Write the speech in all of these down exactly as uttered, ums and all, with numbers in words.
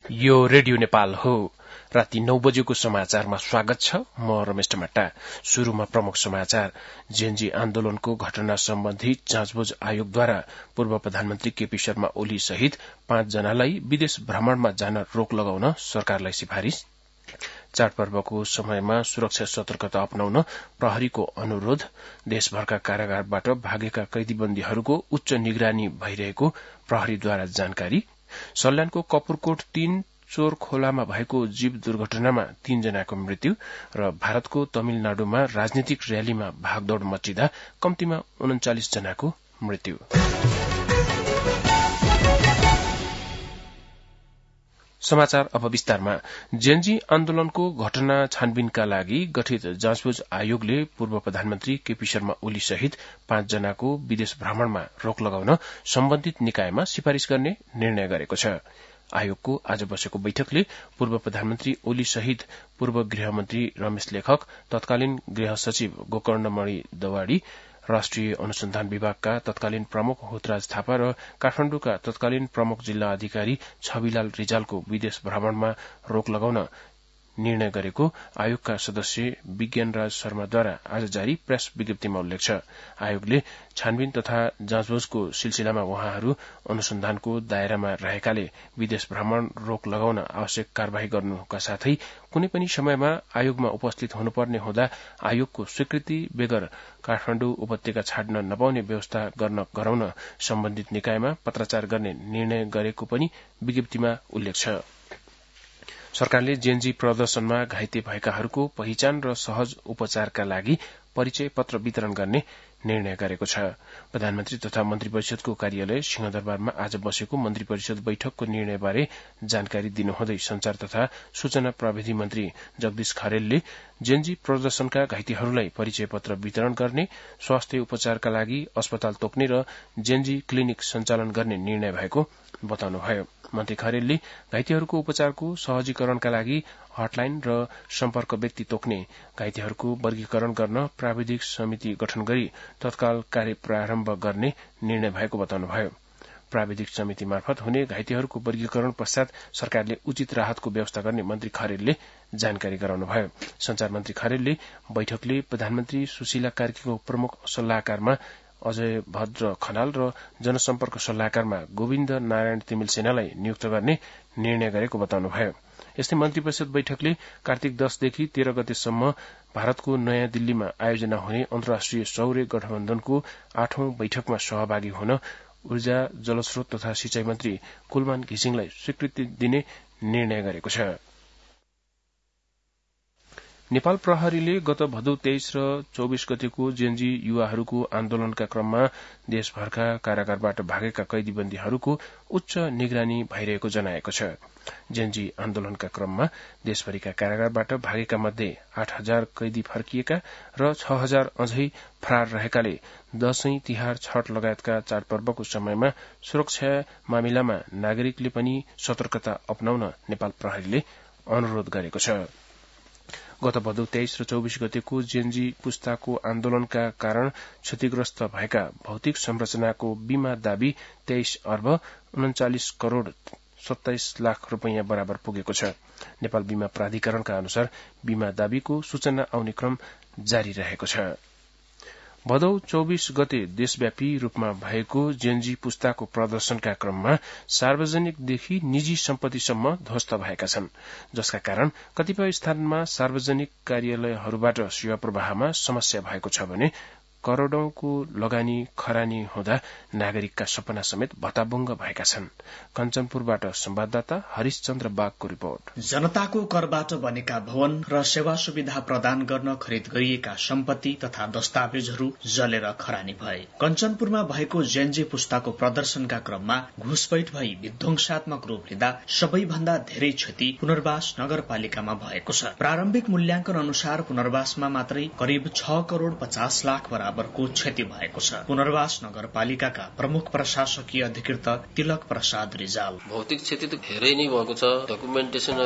यो रेडियो नेपाल हो। राति नौ बजेको समाचारमा स्वागत छ। म रमेश टमाटा। शुरूमा प्रमुख समाचार। जेएनजी आन्दोलनको घटना सम्बन्धी जाँचबुझ आयोगद्वारा पूर्व प्रधानमन्त्री केपी शर्मा ओली सहित पाँच जनालाई विदेश भ्रमणमा जान रोक लगाउन सरकारलाई सिफारिश। चाडपर्वको समयमा सुरक्षा सतर्कता अपनाउन प्रहरीको अनुरोध। देशभरका कारागारबाट भागेका कैदीबन्दीहरूको उच्च निगरानी भइरहेको प्रहरीद्वारा जानकारी। सल्यानको कपुरकोट तीन चोर खोलामा भएको जीव दुर्घटनामा तीन जनाको मृत्यु र भारतको तमिलनाडुमा राजनीतिक र्यालीमा भागदौड़ मचिँदा कम्तीमा उन्चालिस जनाको मृत्यु। समाचार अब विस्तारमा। जेएनजी आन्दोलनको घटना छानबिनका लागि गठित जाँचबुझ आयोगले पूर्व प्रधानमन्त्री केपी शर्मा ओली सहित पाँच जनाको विदेश भ्रमणमा रोक लगाउन सम्बन्धित निकायमा सिफारिश गर्ने निर्णय गरेको छ। आयोगको आज बसेको बैठकले पूर्व प्रधानमन्त्री ओली सहित पूर्व गृहमन्त्री रमेश लेखक, तत्कालीन गृह सचिव गोकर्णमणि दवाड़ी, राष्ट्रिय अनुसन्धान विभागका तत्कालीन प्रमुख हुतराज थापा र काठमाण्डुका तत्कालीन प्रमुख जिल्ला अधिकारी छविलाल रिजालको विदेश भ्रमणमा रोक लगाउन निर्णय गरेको आयोगका सदस्य विज्ञानराज शर्माद्वारा आज जारी प्रेस विज्ञप्तिमा उल्लेख छ। आयोगले छानबिन तथा जाँचबुझको सिलसिलामा उहाँहरू अनुसन्धानको दायरामा रहेकाले विदेश भ्रमण रोक लगाउन आवश्यक कार्यवाही गर्नुका साथै कुनै पनि समयमा आयोगमा उपस्थित हुनुपर्ने हुँदा आयोगको स्वीकृति बेगर काठमाण्डु उपत्यका छाड्न नपाउने व्यवस्था गर्न गराउन सम्बन्धित निकायमा पत्राचार गर्ने निर्णय गरेको पनि विज्ञप्तिमा उल्लेख छ। सरकारले जेएनजी प्रदर्शनमा घाइते भएकाहरूको पहिचान र सहज उपचारका लागि परिचय पत्र वितरण गर्ने निर्णय गरेको छ। प्रधानमन्त्री तथा मन्त्री परिषदको कार्यालय सिंहदरबारमा आज बसेको मन्त्री परिषद बैठकको निर्णयबारे जानकारी दिनुहुँदै संचार तथा सूचना प्रविधि मन्त्री जगदीश खरेलले जेएनजी प्रदर्शनका घाइतेहरूलाई परिचय पत्र वितरण गर्ने, स्वास्थ्य उपचारका लागि अस्पताल तोक्ने र जेएनजी क्लिनिक सञ्चालन गर्ने निर्णय भएको बताउनुभयो। मन्त्री खरेलले घाइतेहरूको उपचारको सहजीकरणका लागि हटलाइन र सम्पर्क व्यक्ति तोक्ने, घाइतेहरूको वर्गीकरण गर्न प्राविधिक समिति गठन गरी तत्काल कार्य प्रारम्भ गर्ने निर्णय भएको बताउनुभयो। प्राविधिक समिति मार्फत हुने घाइतेहरूको वर्गीकरण पश्चात सरकारले उचित राहतको व्यवस्था गर्ने मन्त्री खरेलले जानकारी गराउनुभयो। संचार मन्त्री खरेलले बैठकले प्रधानमन्त्री सुशीला कार्कीको प्रमुख सल्लाहकारमा अजय भद्र खनाल र जनसम्पर्क सल्लाहकारमा गोविन्द नारायण तिमिल सेनालाई नियुक्त गर्ने निर्णय गरेको बताउनुभयो। यस्तै मन्त्री परिषद बैठकले कार्तिक दशदेखि तेह्र गतेसम्म भारतको नयाँ दिल्लीमा आयोजना हुने अन्तर्राष्ट्रिय सौर्य गठबन्धनको आठौं बैठकमा सहभागी हुन ऊर्जा, जलस्रोत तथा सिंचाई मन्त्री कुलमान घिसिङलाई स्वीकृति दिने निर्णय गरेको छ। नेपाल प्रहरीले गत भदौ तेइस र चौबीस गतेको जेएनजी युवाहरूको आन्दोलनका क्रममा देशभरका कारागारबाट भागेका कैदीबन्दीहरूको उच्च निगरानी भइरहेको जनाएको छ। जेएनजी आन्दोलनका क्रममा देशभरिका कारागारबाट भागेका मध्ये आठ हजार कैदी फर्किएका र छ हजार अझै फरार रहेकाले दशैं, तिहार, छठ लगायतका चाडपर्वको समयमा सुरक्षा मामिलामा नागरिकले पनि सतर्कता अपनाउन नेपाल प्रहरीले अनुरोध गरेको छ। गत भदौ तेइस र चौबीस गतेको जेएनजी पुस्ताको आन्दोलनका कारण क्षतिग्रस्त भएका भौतिक संरचनाको बीमा दावी तेइस अर्ब उन्चालिस करोड़ सत्ताइस लाख रूपियाँ बराबर पुगेको छ। नेपाल बीमा प्राधिकरणका अनुसार बीमा दावीको सूचना आउने क्रम जारी रहेको छ। भदौ चौबीस गते देशव्यापी रूपमा भएको जेएनजी पुस्ताको प्रदर्शनका क्रममा सार्वजनिकदेखि निजी सम्पत्तिसम्म ध्वस्त भएका छन्, जसका कारण कतिपय स्थानमा सार्वजनिक कार्यालयहरूबाट सेवा प्रवाहमा समस्या भएको छ भने करोड़ौंको लगानी खरानी हुँदा नागरिकका सपना समेत भताभुङ्ग भएका छन्। कञ्चनपुरबाट संवाददाता हरिशचन्द्र बागको रिपोर्ट। जनताको करबाट बनेका भवन र सेवा सुविधा प्रदान गर्न खरिद गरिएका सम्पत्ति तथा दस्तावेजहरू जलेर खरानी भए। कञ्चनपुरमा भएको जेएनजी पुस्ताको प्रदर्शनका क्रममा घुसपैठ भई विध्वंसात्मक रूप लिँदा सबैभन्दा धेरै क्षति पुनर्वास नगरपालिकामा भएको छ। प्रारम्भिक मूल्याङ्कन अनुसार पुनर्वासमा मात्रै करिब छ करोड़ पचास लाख बराबरको क्षति भएको छ। पुनर्वास नगरपालिकाका प्रमुख प्रशासकीय अधिकृत तिलक प्रसाद रिजाल। भौतिक क्षति त धेरै नै भएको छ। डकुमेन्टेसनहरू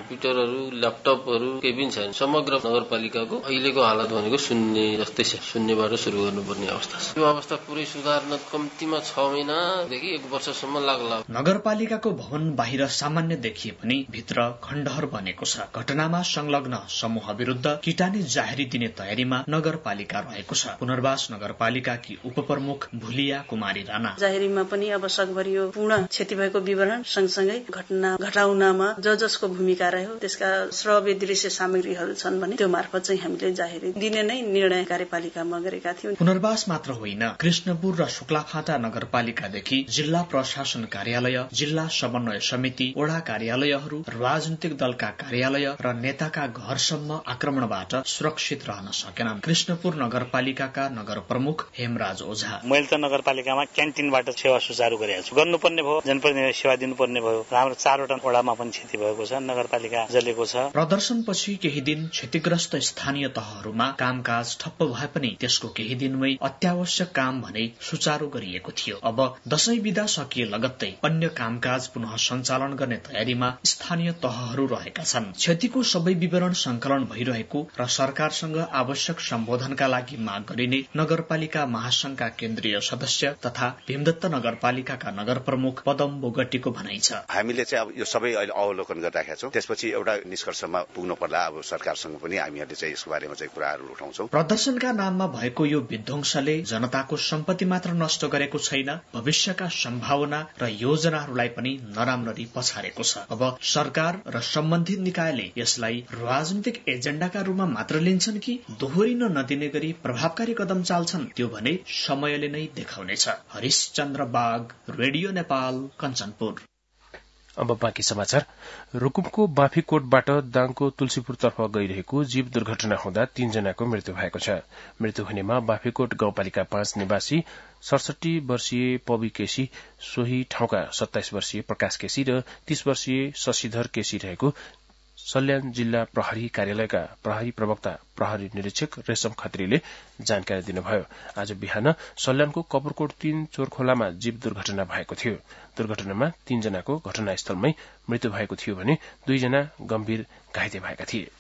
कम्प्युटरहरू ल्यापटपहरू केही पनि छैन। समग्र नगरपालिकाको अहिलेको हालत भनेको शून्य जस्तै छ। शून्यबाट सुरु गर्नुपर्ने अवस्था छ। यो अवस्था पुरै सुधार्न कम्तीमा छ महिनादेखि एक वर्षसम्म लाग्ला। नगरपालिकाको भवन बाहिर सामान्य देखिए पनि भित्र खण्डहर बनेको छ। घटनामा संलग्न समूह विरुद्ध किटानी जाहेरी दिने तयारीमा नगरपालिका रहेको छ। पुनर्वास नगरपालिकाकी उपप्रमुख भुलिया कुमारी राणा जाहेरीमा पनि अब सकभरि यो पूर्ण क्षति भएको विवरण सँगसँगै घटना घटाउनमा ज जसको भूमिका रह्यो त्यसका श्रव्य दृश्य सामग्रीहरू छन् भने त्यो मार्फत चाहिँ हामीले जाहेरी दिने नै निर्णय कार्यपालिकामा गरेका थियौं। पुनर्वास मात्र होइन, कृष्णपुर र शुक्लाफाटा नगरपालिकादेखि जिल्ला प्रशासन कार्यालय, जिल्ला समन्वय समिति, वडा कार्यालयहरू, राजनीतिक दलका कार्यालय र नेताका घरसम्म आक्रमणबाट सुरक्षित रहन सकेनन्। कृष्णपुर नगरपालिकाका नगर प्रमुख हेमराज ओझा मैले त नगरपालिकामा क्यान्टिनबाट सेवा सुचारू गरेको छु। गर्नुपर्ने भयो, जनप्रतिनिधिले सेवा दिनुपर्ने भयो। हाम्रो चारवटा वडामा पनि क्षति भएको छ, नगरपालिका जलेको छ। प्रदर्शनपछि केही दिन क्षतिग्रस्त स्थानीय तहहरूमा कामकाज ठप्प भए पनि त्यसको केही दिनमै अत्यावश्यक काम भने सुचारू गरिएको थियो। अब दशैं बिदा सकिए लगत्तै अन्य कामकाज पुनः सञ्चालन गर्ने तयारीमा स्थानीय तहहरू रहेका छन्। क्षतिको सबै विवरण संकलन भइरहेको र सरकारसँग आवश्यक सम्बोधनका लागि माग गरिने नगरपालिका महासंघका केन्द्रीय सदस्य तथा भीमदत्त नगरपालिकाका नगर प्रमुख पदम बोगटीको भनाइ छ। हामीले चाहिँ अब यो सबै अहिले अवलोकन गरिराखेका छौं। त्यसपछि एउटा निष्कर्षमा पुग्नु पर्ला। अब सरकारसँग पनि हामीहरूले चाहिँ यसको बारेमा चाहिँ कुराहरू उठाउँछौं। प्रदर्शनका नाममा भएको यो विध्वंसले जनताको सम्पत्ति मात्र नष्ट गरेको छैन, भविष्यका सम्भावना र योजनाहरूलाई पनि नराम्ररी पछारेको छ। अब सरकार र सम्बन्धित निकायले यसलाई राजनीतिक एजेण्डाका रूपमा मात्र लिन्छन् कि दोहोरिन नदिने गरी प्रभावकारी कदम चाल्छन्, त्यो भने समयले नै देखाउनेछ। हरिशचन्द्र बाग, रेडियो नेपाल, कञ्चनपुर। अब बाँकी समाचार। रुकुमको बाँफीकोटबाट दाङको तुलसीपुरतर्फ गइरहेको जीव दुर्घटना हुँदा तीनजनाको मृत्यु भएको छ। मृत्यु हुनेमा बाँफीकोट गाउँपालिका पाँच निवासी सडसठी वर्षीय पवि केसी, सोही ठाउँका सत्ताइस वर्षीय प्रकाश केसी र तीस वर्षीय शशिधर केसी रहेको सल्यान जिल्ला प्रहरी कार्यालयका प्रहरी प्रवक्ता प्रहरी निरीक्षक रेशम खत्रीले जानकारी दिनुभयो। आज बिहान सल्यानको कपुरकोट तीन चोरखोलामा जीव दुर्घटना भएको थियो। दुर्घटनामा तीनजनाको घटनास्थलमै मृत्यु भएको थियो भने दुईजना गम्भीर घाइते भएका थिए।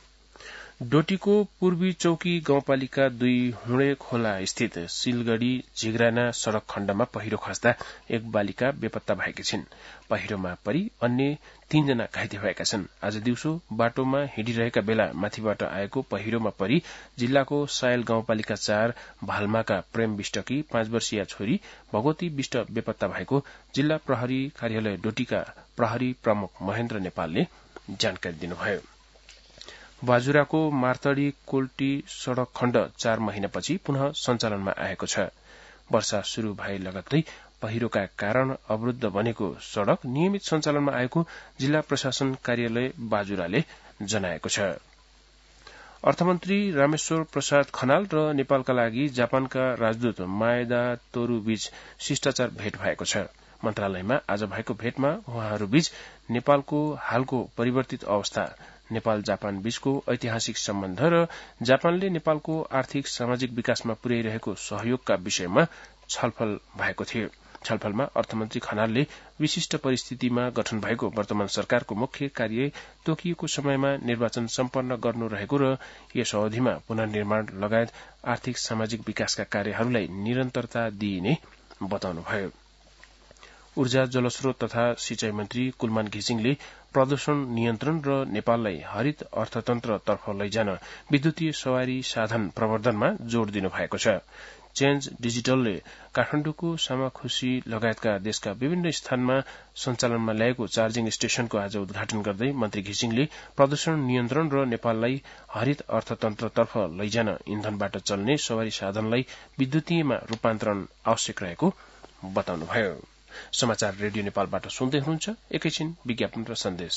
डोटीको पूर्वी चौकी गाउँपालिका दुई हुँडे खोला स्थित सिलगढ़ी झिग्राना सड़क खण्डमा पहिरो खस्दा एक बालिका बेपत्ता भएकी छिन्। पहिरोमा परि अन्य तीनजना घाइते भएका छन्। आज दिउँसो बाटोमा हिँडिरहेका बेला माथिबाट आएको पहिरोमा परि जिल्लाको सायल गाउँपालिका चार भालमाका प्रेम विष्टकी पाँच वर्षीय छोरी भगवती विष्ट बेपत्ता भएको जिल्ला प्रहरी कार्यालय डोटीका प्रहरी प्रमुख महेन्द्र नेपालले जानकारी दिनुभयो। बाजुराको मार्तडी कोल्टी सड़क खण्ड चार महिनापछि पुनः सञ्चालनमा आएको छ। वर्षा शुरू भए लगत्तै पहिरोका कारण अवरूद्ध बनेको सड़क नियमित सञ्चालनमा आएको जिल्ला प्रशासन कार्यालय बाजुराले जनाएको छ। अर्थमन्त्री रामेश्वर प्रसाद खनाल र नेपालका लागि जापानका राजदूत माएदा तोरू बीच शिष्टाचार भेट भएको छ। मन्त्रालयमा आज भएको भेटमा उहाँहरूबीच नेपालको हालको परिवर्तित अवस्था, नेपाल जापान बीचको ऐतिहासिक सम्बन्ध र जापानले नेपालको आर्थिक सामाजिक विकासमा पुर्याइरहेको सहयोगका विषयमा छलफल भएको थियो। छलफलमा अर्थमन्त्री खनालले विशिष्ट परिस्थितिमा गठन भएको वर्तमान सरकारको मुख्य कार्य तोकिएको समयमा निर्वाचन सम्पन्न गर्नु रहेको र यस अवधिमा पुनर्निर्माण लगायत आर्थिक सामाजिक विकासका कार्यहरूलाई निरन्तरता दिइने बताउनुभयो। ऊर्जा जलस्रोत तथा सिंचाई मन्त्री कुलमान घिसिङले प्रदूषण नियन्त्रण र नेपाललाई हरित अर्थतन्त्रतर्फ लैजान विद्युतीय सवारी साधन प्रवर्धनमा जोड़ दिनु भएको छ। चेन्ज डिजिटलले काठमाडौँको सामाखुशी लगायतका देशका विभिन्न स्थानमा सञ्चालनमा ल्याएको चार्जिङ स्टेशनको आज उद्घाटन गर्दै मन्त्री घिसिङले प्रदूषण नियन्त्रण र नेपाललाई हरित अर्थतन्त्रतर्फ लैजान इन्धनबाट चल्ने सवारी साधनलाई विद्युतीयमा रूपान्तरण आवश्यक रहेको बताउनुभयो। समाचार रेडियो नेपालबाट सुन्दै हुनुहुन्छ। एकैछिन विज्ञापन र सन्देश।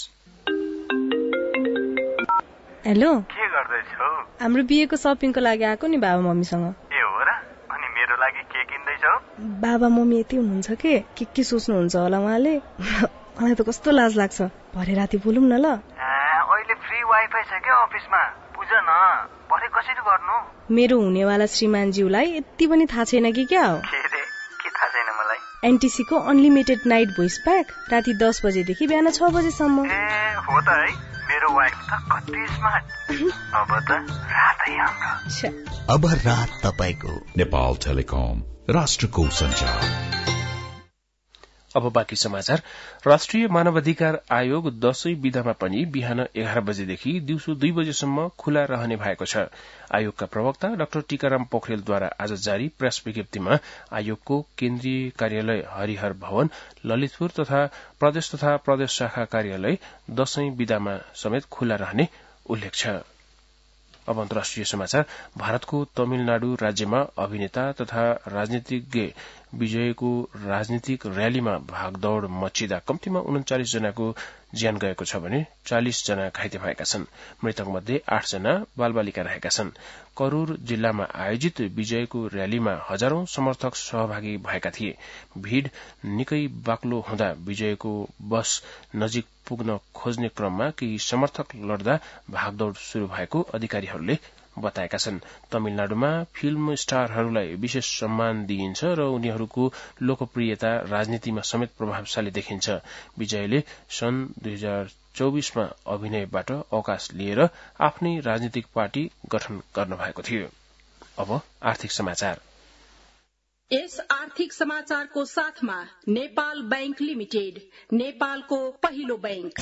हेलो, के गर्दैछौ? हाम्रो बिहेको शपिङको लागि आएको नि बाबा मम्मीसँग। ए हो र? अनि मेरो लागि के किन्दैछौ? बाबा मम्मी यति हुनुहुन्छ के के के सोच्नुहुन्छ होला उहाँले। मलाई त कस्तो लाज लाग्छ। भरे राति बोलौँ न ल। अहिले फ्री वाइफाई छ के अफिसमा? बुझ न, भरे कसरी गर्नु? मेरो हुनेवाला श्रीमानज्यूलाई यति पनि थाहा छैन कि क्या हो? के रे? के थाहा छैन मलाई? एनटीसी को अनलिमिटेड नाइट भोइस प्याक राति दस बजेदेखि बिहान छ बजेसम्म। ए हो त है। मेरो वाइफ त कति स्मार्ट। अब त रातै हाम्रो। अब रात तपाईको। नेपाल टेलिकम, राष्ट्रको सञ्चार। अब बाँकी समाचार। राष्ट्रिय मानवाधिकार आयोग दशैं विधामा पनि बिहान एघार बजेदेखि दिउँसो दुई बजेसम्म खुला रहने भएको छ। आयोगका प्रवक्ता डाक्टर टीकाराम पोखरेलद्वारा आज जारी प्रेस विज्ञप्तिमा आयोगको केन्द्रीय कार्यालय हरिहर भवन, ललितपुर तथा प्रदेश तथा प्रदेश शाखा कार्यालय दशैं विधामा समेत खुला रहने उल्लेख छ। अब अन्तर्राष्ट्रिय समाचार। भारतको तमिलनाडु राज्यमा अभिनेता तथा राजनीतिज्ञ विजयको राजनीतिक रयालीमा भागदौड़ मचिँदा कम्तीमा उन्चालिस जनाको ज्यान गएको छ भने चालिस जना घाइते भएका छन्। मृतक मध्ये आठ जना बालबालिका रहेका छन्। करूर जिल्लामा आयोजित विजयको रयालीमा हजारौं समर्थक सहभागी भएका थिए। भीड़ निकै बाक्लो हुँदा विजयको बस नजिक पुग्न खोज्ने क्रममा केही समर्थक लड्दा भागदौड़ शुरू भएको अधिकारीहरूले बताएका छन्। तमिलनाडुमा फिल्म स्टारहरूलाई विशेष सम्मान दिइन्छ र उनीहरूको लोकप्रियता राजनीतिमा समेत प्रभावशाली देखिन्छ। विजयले सन् दुई हजार चौबीसमा अभिनयबाट अवकाश लिएर आफ्नै राजनीतिक पार्टी गठन गर्न भएको थियो। अब आर्थिक समाचार। यस आर्थिक समाचारको साथमा नेपाल बैंक लिमिटेड, नेपालको पहिलो बैंक।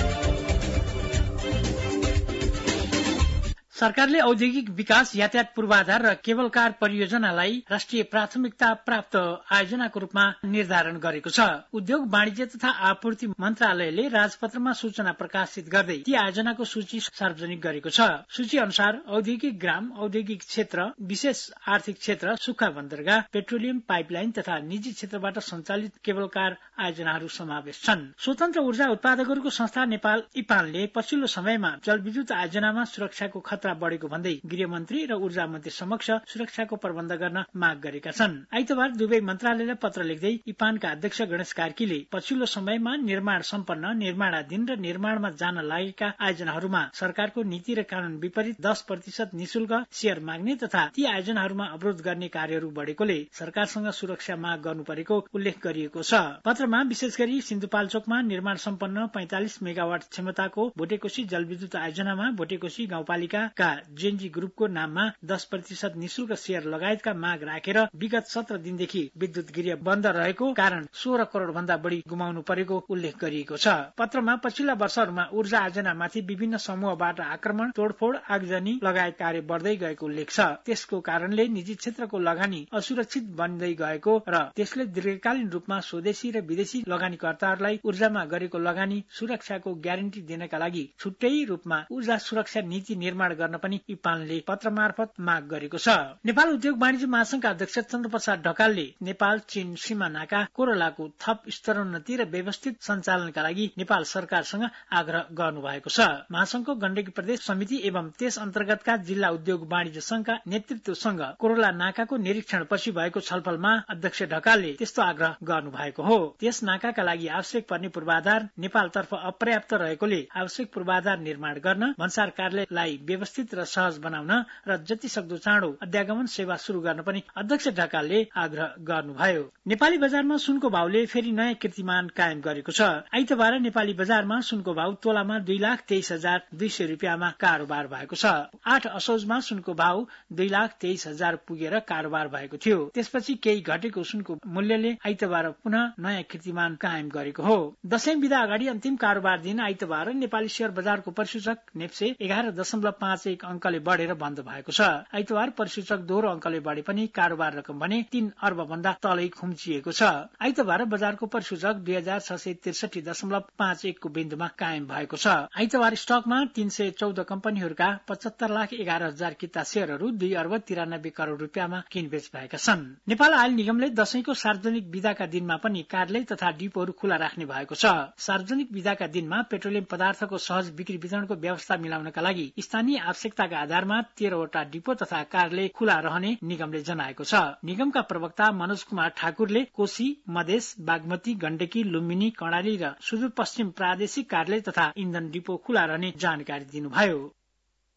सरकारले औद्योगिक विकास, यातायात पूर्वाधार र केबल कार परियोजनालाई राष्ट्रिय प्राथमिकता प्राप्त आयोजनाको रूपमा निर्धारण गरेको छ। उद्योग, वाणिज्य तथा आपूर्ति मन्त्रालयले राजपत्रमा सूचना प्रकाशित गर्दै ती आयोजनाको सूची सार्वजनिक गरेको छ। सूची अनुसार औद्योगिक ग्राम, औद्योगिक क्षेत्र, विशेष आर्थिक क्षेत्र, सुक्खा बन्दरगाह, पेट्रोलियम पाइपलाइन तथा निजी क्षेत्रबाट सञ्चालित केबल कार आयोजनाहरू समावेश छन्। स्वतन्त्र ऊर्जा उत्पादकहरूको संस्था नेपाल इपानले पछिल्लो समयमा जलविद्युत आयोजनामा सुरक्षाको खतरा बढ़ेको भन्दै गृहमन्त्री र ऊर्जा मन्त्री समक्ष सुरक्षाको प्रबन्ध गर्न माग गरेका छन्। आइतबार दुवै मन्त्रालयलाई पत्र लेख्दै इपानका अध्यक्ष गणेश कार्कीले पछिल्लो समयमा निर्माण सम्पन्न, निर्माणाधीन र निर्माणमा जान लागेका आयोजनाहरूमा सरकारको नीति र कानून विपरीत दस प्रतिशत निशुल्क शेयर माग्ने तथा ती आयोजनाहरूमा अवरोध गर्ने कार्यहरू बढ़ेकोले सरकारसँग सुरक्षा माग गर्नु परेको उल्लेख गरिएको छ। पत्रमा विशेष गरी सिन्धुपाल्चोकमा निर्माण सम्पन्न पैंतालिस मेगावाट क्षमताको भोटेकोशी जलविद्युत आयोजनामा भोटेकोशी गाउँपालिका का जेएनजी ग्रुपको नाममा दस प्रतिशत निशुल्क शेयर लगायतका माग राखेर विगत सत्र दिनदेखि विद्युत गृह बन्द रहेको कारण सोह्र करोड़ भन्दा बढ़ी गुमाउनु परेको उल्लेख गरिएको छ। पत्रमा पछिल्ला वर्षहरूमा ऊर्जा आयोजनामाथि विभिन्न समूहबाट आक्रमण, तोडफोड, आगजनी लगायत कार्य बढ़दै गएको उल्लेख छ। त्यसको कारणले निजी क्षेत्रको लगानी असुरक्षित बन्दै गएको र त्यसले दीर्घकालीन रूपमा स्वदेशी र विदेशी लगानीकर्ताहरूलाई ऊर्जामा गरेको लगानी सुरक्षाको ग्यारेन्टी दिनका लागि छुट्टै रूपमा ऊर्जा सुरक्षा नीति निर्माण गर्न पनि इपानले पत्र मार्फत माग गरेको छ। नेपाल उद्योग वाणिज्य महासंघका अध्यक्ष चन्द्र प्रसाद ढकालले नेपाल चीन सीमा नाका कोरोलाको थप स्तरोन्नति र व्यवस्थित सञ्चालनका लागि नेपाल सरकारसँग आग्रह गर्नु भएको छ। महासंघको गण्डकी प्रदेश समिति एवं त्यस अन्तर्गतका जिल्ला उद्योग वाणिज्य संघका नेतृत्वसँग कोरोला नाकाको निरीक्षणपछि भएको छलफलमा अध्यक्ष ढकालले त्यस्तो आग्रह गर्नु भएको हो। त्यस नाकाका लागि आवश्यक पर्ने पूर्वाधार नेपालतर्फ अपर्याप्त रहेकोले आवश्यक पूर्वाधार निर्माण गर्न भन्सार कार्यालयलाई व्यवस्थित र सहज बनाउन र जति सक्दो चाँडो अध्यागमन सेवा शुरू गर्न पनि अध्यक्ष ढकालले आग्रह गर्नुभयो। नेपाली बजारमा सुनको भावले फेरि नयाँ कीर्तिमान कायम गरेको छ। आइतबार नेपाली बजारमा सुनको भाव तोलामा दुई लाख तेइस हजार दुई सय रुपियाँमा कारोबार भएको छ। आठ असोजमा सुनको भाव दुई लाख तेइस हजार पुगेर कारोबार भएको थियो। त्यसपछि केही घटेको सुनको मूल्यले आइतबार पुनः नयाँ कीर्तिमान कायम गरेको हो। दशैं विदा अगाडि अन्तिम कारोबार दिन आइतबार नेपाली शेयर बजारको परिसूचक नेप्से एघार दशमलव पाँच एक अंकले बढ़ेर बन्द भएको छ। आइतबार परिसूचक दोहोरो अंकले बढ़े पनि कारोबार रकम भने तीन अर्ब भन्दा तलै खुम्चिएको छ। आइतबार बजारको परिसूचक दुई हजार छ सय त्रिसठी दशमलव पाँच एकको बिन्दुमा कायम भएको छ। आइतबार स्टकमा तीन सय चौध कम्पनीहरूका पचहत्तर लाख एघार हजार किता शेयरहरू दुई अर्ब तिरानब्बे करोड़ रुपियाँमा किनबेच भएका छन्। नेपाल आयल निगमले दशैंको सार्वजनिक विदाका दिनमा पनि कार्यालय तथा डिपोहरू खुला राख्ने भएको छ। सार्वजनिक विदाका दिनमा पेट्रोलियम पदार्थको सहज बिक्री वितरणको व्यवस्था मिलाउनका लागि स्थानीय आवश्यकताका आधारमा तेह्रवटा डिपो तथा कार्यालय खुला रहने निगमले जनाएको छ। निगमका प्रवक्ता मनोज कुमार ठाकुरले कोशी, मधेस, बागमती, गण्डकी, लुम्बिनी, कर्णाली र सुदूरपश्चिम प्रादेशिक कार्यालय तथा इन्धन डिपो खुला रहने जानकारी दिनुभयो।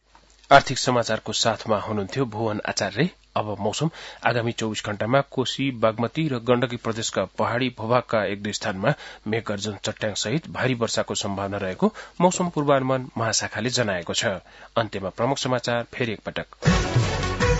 आर्थिक समाचारको साथमा हुनुहुन्थ्यो भुवन आचार्य। अब मौसम। आगामी चौबीस घण्टामा कोशी, बागमती र गण्डकी प्रदेशका पहाड़ी भूभागका एक दुई स्थानमा मेघगर्जन चट्याङ सहित भारी वर्षाको सम्भावना रहेको मौसम पूर्वानुमान महाशाखाले जनाएको छ। अन्त्यमा प्रमुख समाचार फेरि एकपटक।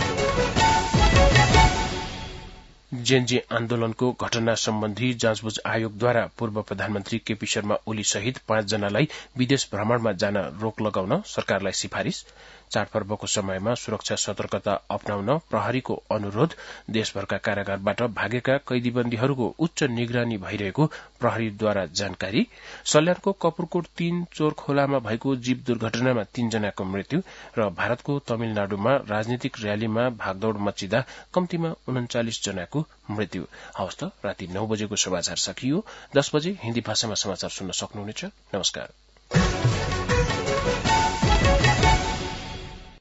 जेएनजी आन्दोलनको घटना सम्बन्धी जाँचबुझ आयोगद्वारा पूर्व प्रधानमन्त्री केपी शर्मा ओली सहित पाँच जनालाई विदेश भ्रमणमा जान रोक लगाउन सरकारलाई सिफारिश। चाडपर्वको समयमा सुरक्षा सतर्कता अपनाउन प्रहरीको अनुरोध। देशभरका कारागारबाट भागेका कैदीबन्दीहरूको उच्च निगरानी भइरहेको प्रहरीद्वारा जानकारी। सल्यानको कपुरकोट तीन चोर खोलामा भएको जीव दुर्घटनामा तीनजनाको मृत्यु र भारतको तमिलनाडुमा राजनीतिक र्यालीमा भागदौड़ मचिँदा कम्तीमा उन्चालिस जनाको मृत्यु। हवस् त, राति नौ बजेको समाचार सकियो। दस बजे हिन्दी भाषामा समाचार सुन्न सक्नुहुनेछ। नमस्कार।